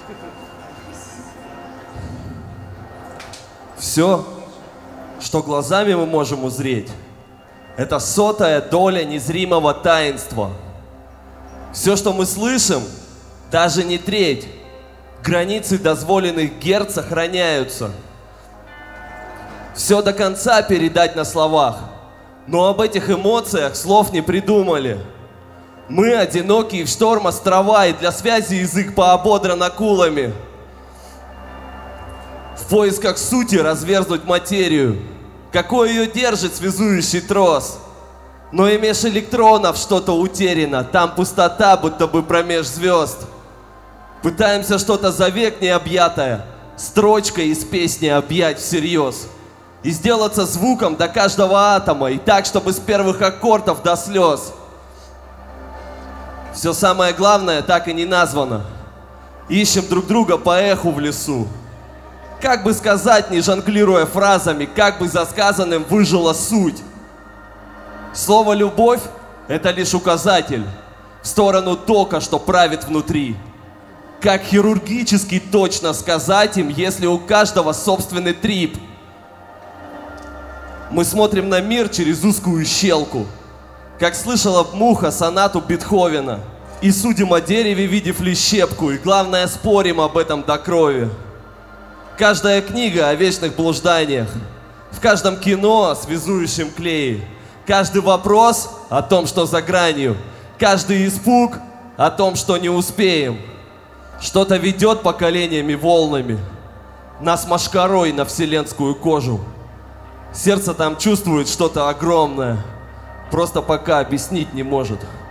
Все, что глазами мы можем узреть, это 100-я доля незримого таинства. Все, что мы слышим, даже не треть. Границы дозволенных герц сохраняются. Все до конца передать на словах, но об этих эмоциях слов не придумали. Мы одинокие в шторм острова, и для связи язык поободран акулами. В поисках сути разверзнуть материю, какой ее держит связующий трос. Но и меж электронов что-то утеряно, там пустота, будто бы промеж звезд. Пытаемся что-то за век необъятое строчкой из песни объять всерьез. И сделаться звуком до каждого атома, и так, чтобы с первых аккордов до слез. Все самое главное так и не названо. Ищем друг друга по эху в лесу. Как бы сказать, не жонглируя фразами, как бы за сказанным выжила суть. Слово «любовь» — это лишь указатель в сторону тока, что правит внутри. Как хирургически точно сказать им, если у каждого собственный трип? Мы смотрим на мир через узкую щелку, как слышала муха сонату Бетховена, и судим о дереве, видев ли щепку, и главное, спорим об этом до крови. Каждая книга о вечных блужданиях, в каждом кино о связующем клее, каждый вопрос о том, что за гранью, каждый испуг о том, что не успеем. Что-то ведет поколениями волнами, нас мошкарой на вселенскую кожу. Сердце там чувствует что-то огромное, просто пока объяснить не может.